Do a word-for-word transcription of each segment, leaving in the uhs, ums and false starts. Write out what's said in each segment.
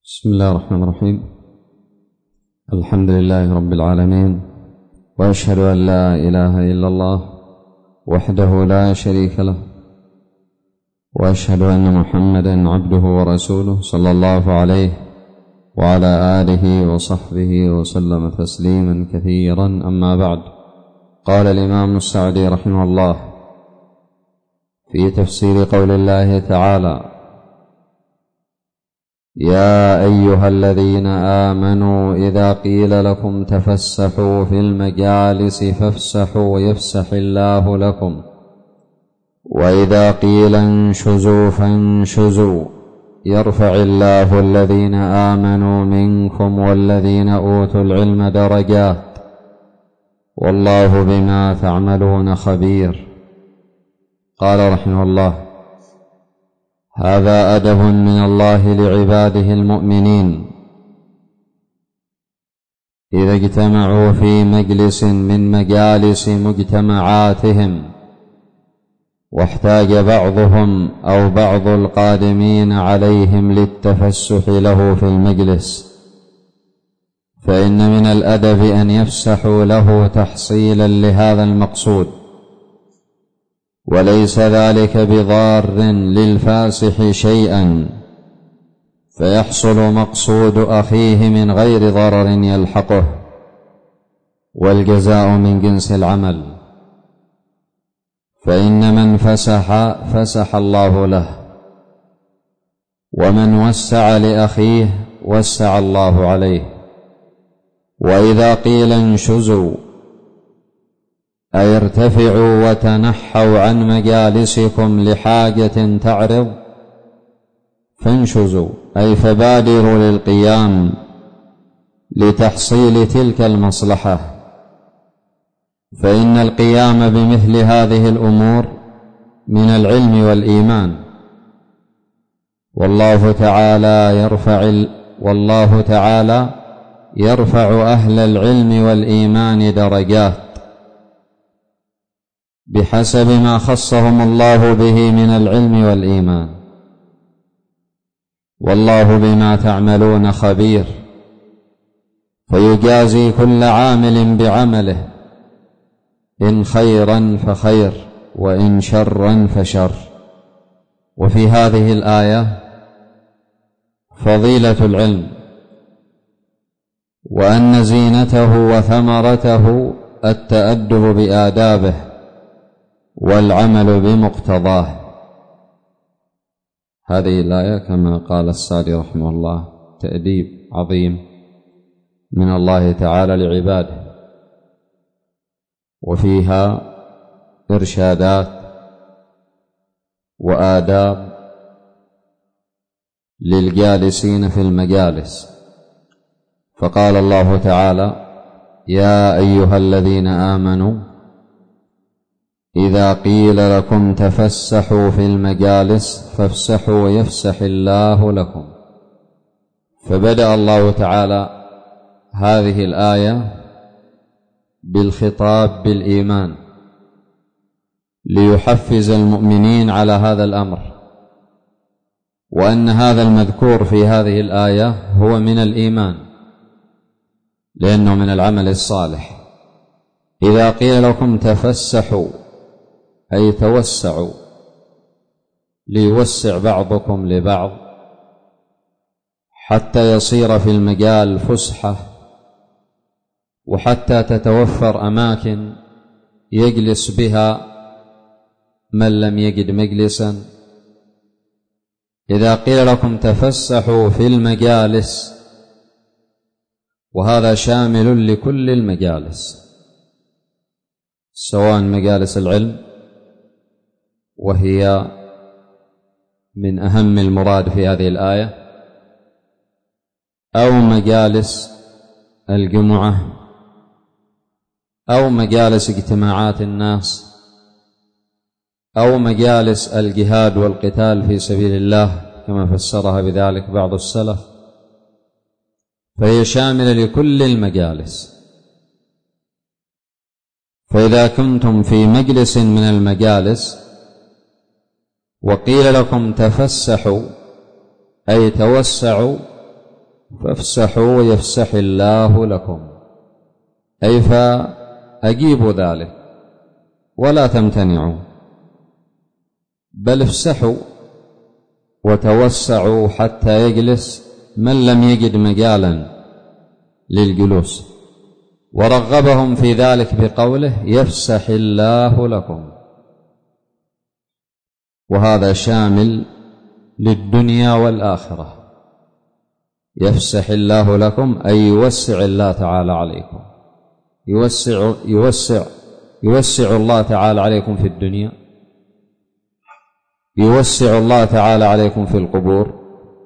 بسم الله الرحمن الرحيم. الحمد لله رب العالمين، وأشهد أن لا إله إلا الله وحده لا شريك له، وأشهد أن محمدا عبده ورسوله صلى الله عليه وعلى آله وصحبه وسلم تسليما كثيرا. أما بعد، قال الإمام السعدي رحمه الله في تفسير قول الله تعالى: يا أيها الذين آمنوا إذا قيل لكم تفسحوا في المجالس فافسحوا يفسح الله لكم، وإذا قيل انشزوا فانشزوا يرفع الله الذين آمنوا منكم والذين أوتوا العلم درجات، والله بما تعملون خبير. قال رحمه الله: هذا أدب من الله لعباده المؤمنين إذا اجتمعوا في مجلس من مجالس مجتمعاتهم، واحتاج بعضهم أو بعض القادمين عليهم للتفسح له في المجلس، فإن من الأدب أن يفسحوا له تحصيلا لهذا المقصود، وليس ذلك بضار للفاسح شيئا، فيحصل مقصود أخيه من غير ضرر يلحقه، والجزاء من جنس العمل. فإن من فسح فسح الله له، ومن وسع لأخيه وسع الله عليه. وإذا قيل انشزوا أي ارتفعوا وتنحوا عن مجالسكم لحاجة تعرض، فانشزوا أي فبادروا للقيام لتحصيل تلك المصلحة، فإن القيام بمثل هذه الأمور من العلم والإيمان، والله تعالى يرفع والله تعالى يرفع أهل العلم والإيمان درجات بحسب ما خصهم الله به من العلم والإيمان، والله بما تعملون خبير، فيجازي كل عامل بعمله، إن خيرا فخير وإن شرا فشر. وفي هذه الآية فضيلة العلم، وأن زينته وثمرته التأدب بآدابه والعمل بمقتضاه. هذه الآية كما قال السعدي رحمه الله تأديب عظيم من الله تعالى لعباده، وفيها إرشادات وآداب للجالسين في المجالس. فقال الله تعالى: يا أيها الذين آمنوا إذا قيل لكم تفسحوا في المجالس فافسحوا يفسح الله لكم. فبدأ الله تعالى هذه الآية بالخطاب بالإيمان ليحفز المؤمنين على هذا الأمر، وأن هذا المذكور في هذه الآية هو من الإيمان، لأنه من العمل الصالح. إذا قيل لكم تفسحوا أي توسعوا، ليوسع بعضكم لبعض حتى يصير في المجال فسحة، وحتى تتوفر أماكن يجلس بها من لم يجد مجلسا. إذا قيل لكم تفسحوا في المجالس، وهذا شامل لكل المجالس، سواء مجالس العلم، وهي من أهم المراد في هذه الآية، أو مجالس الجمعة، أو مجالس اجتماعات الناس، أو مجالس الجهاد والقتال في سبيل الله كما فسرها بذلك بعض السلف، فهي شاملة لكل المجالس. فإذا كنتم في مجلس من المجالس وقيل لكم تفسحوا أي توسعوا، فافسحوا يفسح الله لكم، أي فأجيبوا ذلك ولا تمتنعوا، بل افسحوا وتوسعوا حتى يجلس من لم يجد مجالا للجلوس، ورغبهم في ذلك بقوله يفسح الله لكم، وهذا شامل للدنيا والآخرة. يفسح الله لكم أي يوسع الله تعالى عليكم، يوسع يوسع يوسع الله تعالى عليكم في الدنيا، يوسع الله تعالى عليكم في القبور،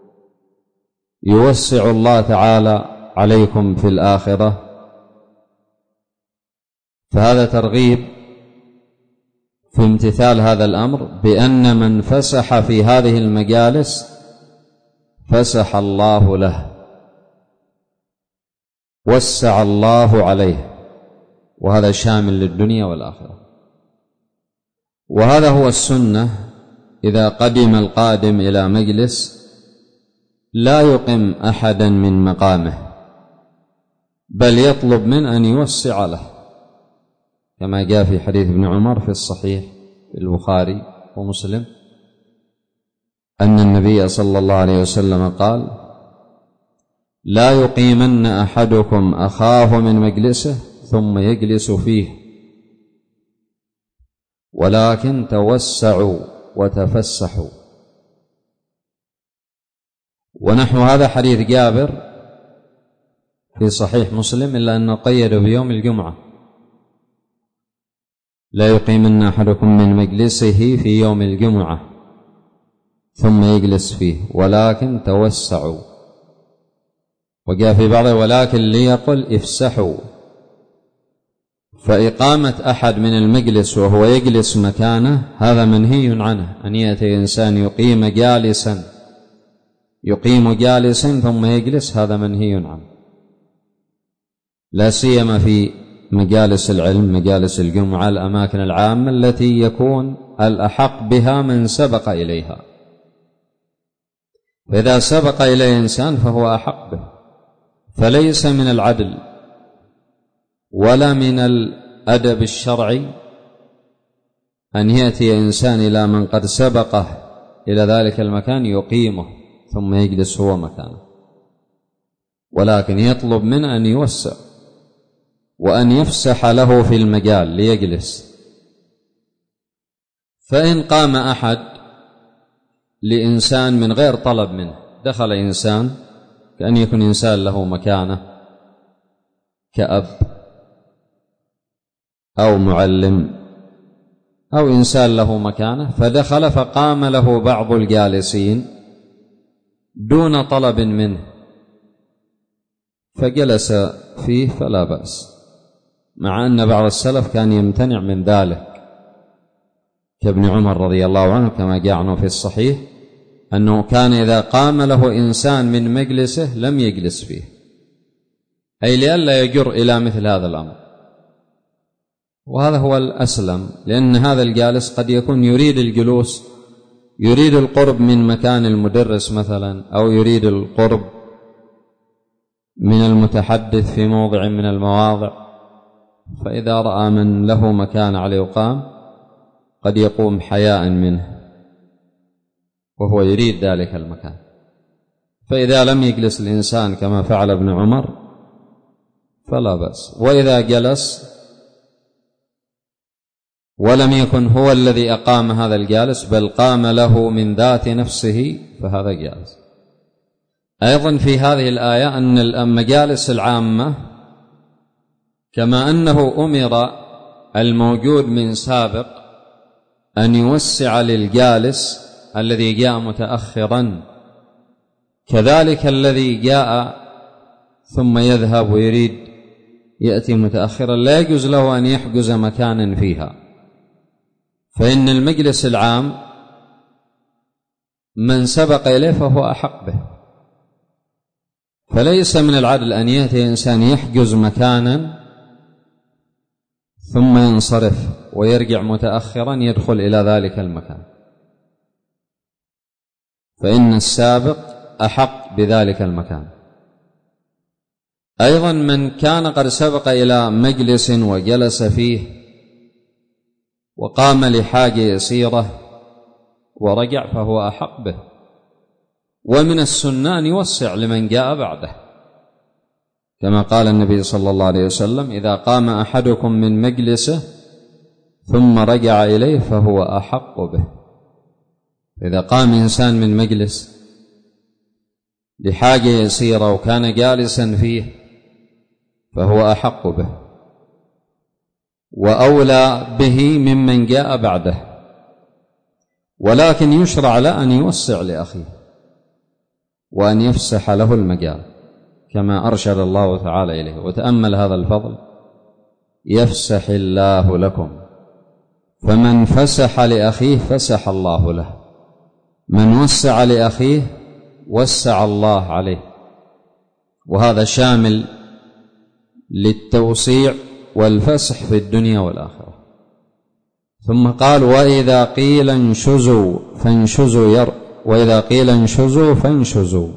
يوسع الله تعالى عليكم في الآخرة. فهذا ترغيب في امتثال هذا الأمر، بأن من فسح في هذه المجالس فسح الله له، وسع الله عليه، وهذا شامل للدنيا والآخرة. وهذا هو السنة. إذا قدم القادم إلى مجلس لا يقم أحدا من مقامه، بل يطلب من أن يوسع له، كما جاء في حديث ابن عمر في الصحيح في البخاري ومسلم أن النبي صلى الله عليه وسلم قال: لا يقيمن أحدكم أخاه من مجلسه ثم يجلس فيه، ولكن توسعوا وتفسحوا. ونحو هذا حديث جابر في صحيح مسلم، إلا أنه قيد بيوم الجمعة: لا يقيمن أحدكم من مجلسه في يوم الجمعة ثم يجلس فيه، ولكن توسعوا. وجاء في بعضه: ولكن ليقل افسحوا. فإقامة أحد من المجلس وهو يجلس مكانه هذا منهي عنه، أن يأتي إنسان يقيم جالسا يقيم جالسا ثم يجلس، هذا منهي عنه، لا سيما في مجالس العلم، مجالس الجمعة، الأماكن العامة التي يكون الأحق بها من سبق إليها. فإذا سبق إليه إنسان فهو أحق به، فليس من العدل ولا من الأدب الشرعي أن يأتي إنسان إلى من قد سبقه إلى ذلك المكان يقيمه ثم يجلس هو مكانه، ولكن يطلب من أن يوسع وأن يفسح له في المجال ليجلس. فإن قام أحد لإنسان من غير طلب منه، دخل إنسان كأن يكون إنسان له مكانه كأب أو معلم أو إنسان له مكانه، فدخل فقام له بعض الجالسين دون طلب منه فجلس فيه فلا بأس، مع أن بعض السلف كان يمتنع من ذلك، كابن عمر رضي الله عنه كما جاء عنه في الصحيح أنه كان إذا قام له إنسان من مجلسه لم يجلس فيه، أي لئلا يجر إلى مثل هذا الأمر. وهذا هو الأسلم، لأن هذا الجالس قد يكون يريد الجلوس، يريد القرب من مكان المدرس مثلا، أو يريد القرب من المتحدث في موضع من المواضع، فإذا رأى من له مكان عليه يقام قد يقوم حياء منه وهو يريد ذلك المكان. فإذا لم يجلس الإنسان كما فعل ابن عمر فلا بأس، وإذا جلس ولم يكن هو الذي أقام هذا الجالس بل قام له من ذات نفسه فهذا جالس. أيضا في هذه الآية أن المجالس العامة كما أنه أمر الموجود من سابق أن يوسع للجالس الذي جاء متأخرا، كذلك الذي جاء ثم يذهب ويريد يأتي متأخرا لا يجوز له أن يحجز مكانا فيها، فإن المجلس العام من سبق إليه فهو أحق به، فليس من العدل أن يأتي إنسان يحجز مكانا ثم ينصرف ويرجع متأخرا يدخل إلى ذلك المكان، فإن السابق أحق بذلك المكان. أيضا من كان قد سبق إلى مجلس وجلس فيه وقام لحاجة يسيرة ورجع فهو أحق به. ومن السنة أن يوسع لمن جاء بعده، كما قال النبي صلى الله عليه وسلم: إذا قام أحدكم من مجلسه ثم رجع إليه فهو أحق به. إذا قام إنسان من مجلس لحاجة يسيرة وكان جالسا فيه فهو أحق به وأولى به ممن جاء بعده، ولكن يشرع له أن يوسع لأخيه وأن يفسح له المجال كما أرشد الله تعالى إليه. وتأمل هذا الفضل: يفسح الله لكم، فمن فسح لأخيه فسح الله له، من وسع لأخيه وسع الله عليه. وهذا شامل للتوسيع والفسح في الدنيا والآخرة. ثم قال: وإذا قيل انشزوا فانشزوا ير وإذا قيل انشزوا فانشزوا.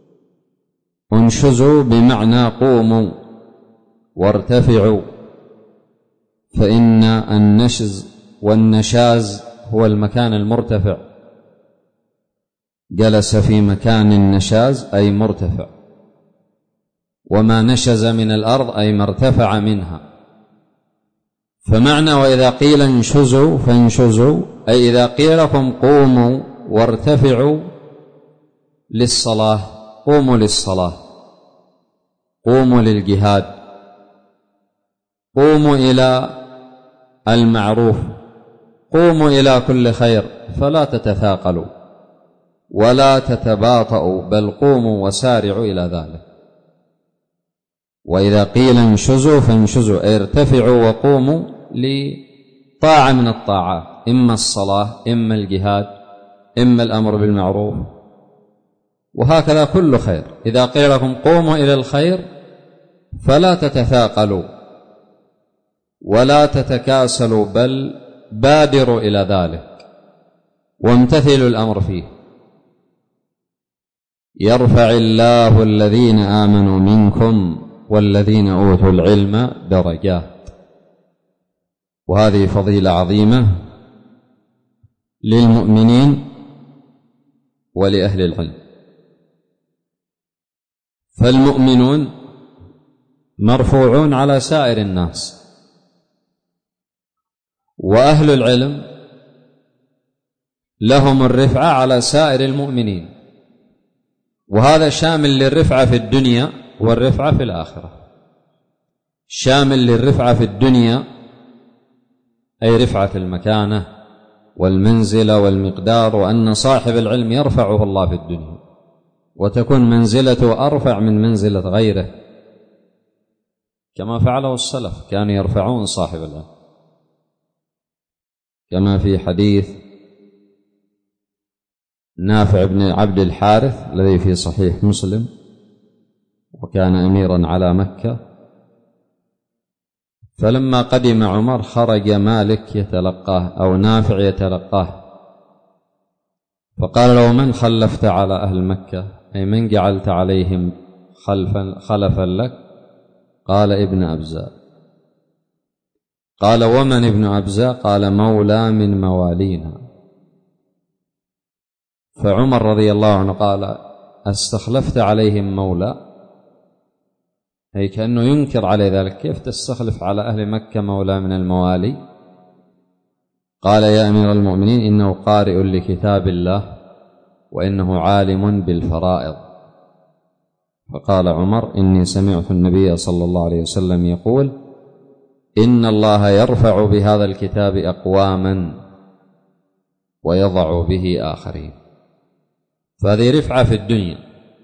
انشزوا بمعنى قوموا وارتفعوا، فإن النشز والنشاز هو المكان المرتفع. جلس في مكان النشاز أي مرتفع، وما نشز من الأرض أي ما ارتفع منها. فمعنى وإذا قيل انشزوا فانشزوا أي إذا قيل لكم قوموا وارتفعوا للصلاة، قوموا للصلاة، قوموا للجهاد، قوموا إلى المعروف، قوموا إلى كل خير، فلا تتثاقلوا ولا تتباطؤوا، بل قوموا وسارعوا إلى ذلك. وإذا قيل انشزوا فانشزوا أي ارتفعوا وقوموا لطاعة من الطاعات، إما الصلاة، إما الجهاد، إما الأمر بالمعروف، وهكذا كل خير. إذا قيل لكم قوموا إلى الخير فلا تتثاقلوا ولا تتكاسلوا، بل بادروا إلى ذلك وامتثلوا الأمر فيه. يرفع الله الذين آمنوا منكم والذين أوتوا العلم درجات. وهذه فضيلة عظيمة للمؤمنين ولأهل العلم. فالمؤمنون مرفوعون على سائر الناس، وأهل العلم لهم الرفعة على سائر المؤمنين، وهذا شامل للرفعة في الدنيا والرفعة في الآخرة. شامل للرفعة في الدنيا أي رفعة المكانة والمنزلة والمقدار، وأن صاحب العلم يرفعه الله في الدنيا وتكون منزلته أرفع من منزلة غيره، كما فعله السلف، كانوا يرفعون صاحب العلم، كما في حديث نافع بن عبد الحارث الذي في صحيح مسلم، وكان أميرا على مكة. فلما قدم عمر خرج مالك يتلقاه أو نافع يتلقاه، فقال له: من خلفت على أهل مكة؟ أي من جعلت عليهم خلفا, خلفا لك؟ قال: ابن أبزاء. قال: ومن ابن أبزاء؟ قال: مولى من موالينا. فعمر رضي الله عنه قال: استخلفت عليهم مولى؟ أي كأنه ينكر عليه ذلك، كيف تستخلف على أهل مكة مولى من الموالي؟ قال: يا أمير المؤمنين، إنه قارئ لكتاب الله وإنه عالم بالفرائض. فقال عمر: إني سمعت النبي صلى الله عليه وسلم يقول: إن الله يرفع بهذا الكتاب أقواما ويضع به آخرين. فهذه رفعة في الدنيا.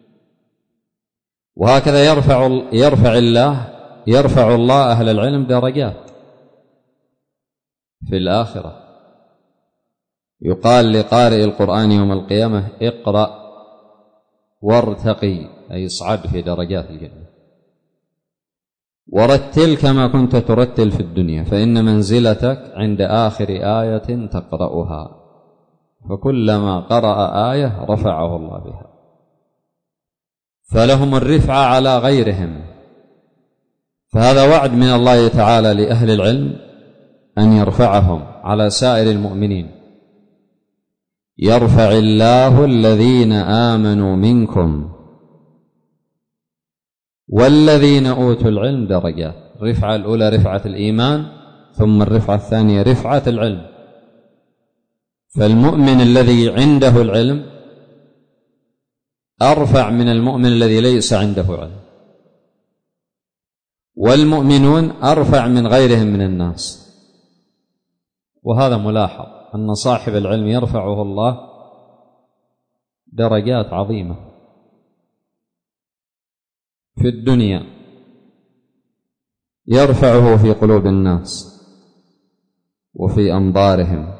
وهكذا يرفع يرفع الله يرفع الله أهل العلم درجات في الآخرة. يقال لقارئ القرآن يوم القيامة: اقرأ وارتقي، أي اصعد في درجات الجنة، ورتل كما كنت ترتل في الدنيا، فإن منزلتك عند آخر آية تقرأها، فكلما قرأ آية رفعه الله بها. فلهم الرفعة على غيرهم فهذا وعد من الله تعالى لأهل العلم أن يرفعهم على سائر المؤمنين. يرفع الله الذين آمنوا منكم والذين أوتوا العلم درجات. الرفعة الأولى رفعة الإيمان، ثم الرفعة الثانية رفعة العلم. فالمؤمن الذي عنده العلم أرفع من المؤمن الذي ليس عنده علم، والمؤمنون أرفع من غيرهم من الناس. وهذا ملاحظ أن صاحب العلم يرفعه الله درجات عظيمة في الدنيا، يرفعه في قلوب الناس وفي أنظارهم.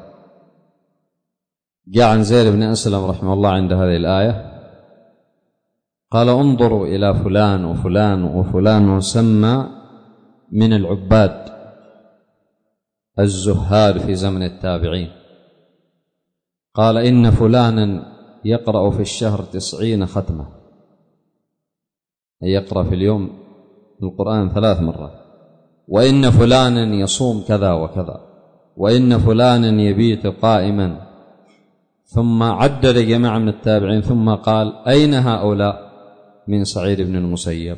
جاء عن زيد بن أسلم رحمه الله عند هذه الآية قال: انظروا إلى فلان وفلان وفلان يسمى من العباد الزهاد في زمن التابعين. قال: إن فلانا يقرأ في الشهر تسعين ختمة، يقرأ في اليوم القرآن ثلاث مرات، وإن فلانا يصوم كذا وكذا، وإن فلانا يبيت قائما. ثم عدد جماعة من التابعين ثم قال: أين هؤلاء من سعيد بن المسيب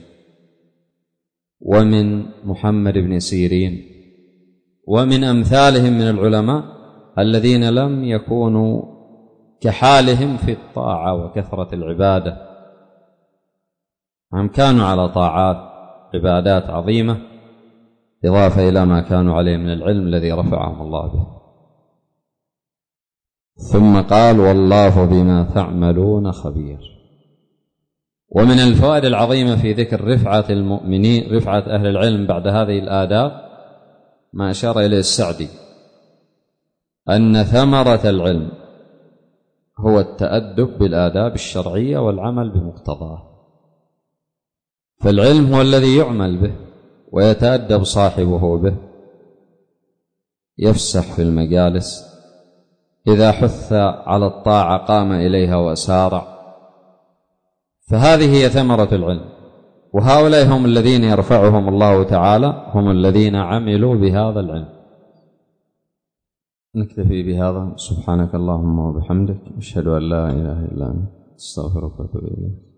ومن محمد بن سيرين ومن أمثالهم من العلماء الذين لم يكونوا كحالهم في الطاعة وكثرة العبادة، هم كانوا على طاعات عبادات عظيمة إضافة إلى ما كانوا عليه من العلم الذي رفعهم الله به. ثم قال: والله بما تعملون خبير. ومن الفوائد العظيمة في ذكر رفعة المؤمنين، رفعة أهل العلم بعد هذه الآداب، ما أشار إليه السعدي أن ثمرة العلم هو التأدب بالآداب الشرعية والعمل بمقتضاه. فالعلم هو الذي يعمل به ويتأدب صاحبه به، يفسح في المجالس، إذا حث على الطاعة قام إليها وسارع. فهذه هي ثمرة العلم، وهؤلاء هم الذين يرفعهم الله تعالى، هم الذين عملوا بهذا العلم. نكتفي بهذا. سبحانك اللهم وبحمدك، أشهد أن لا إله إلا أنت، أستغفرك وأتوب إليك.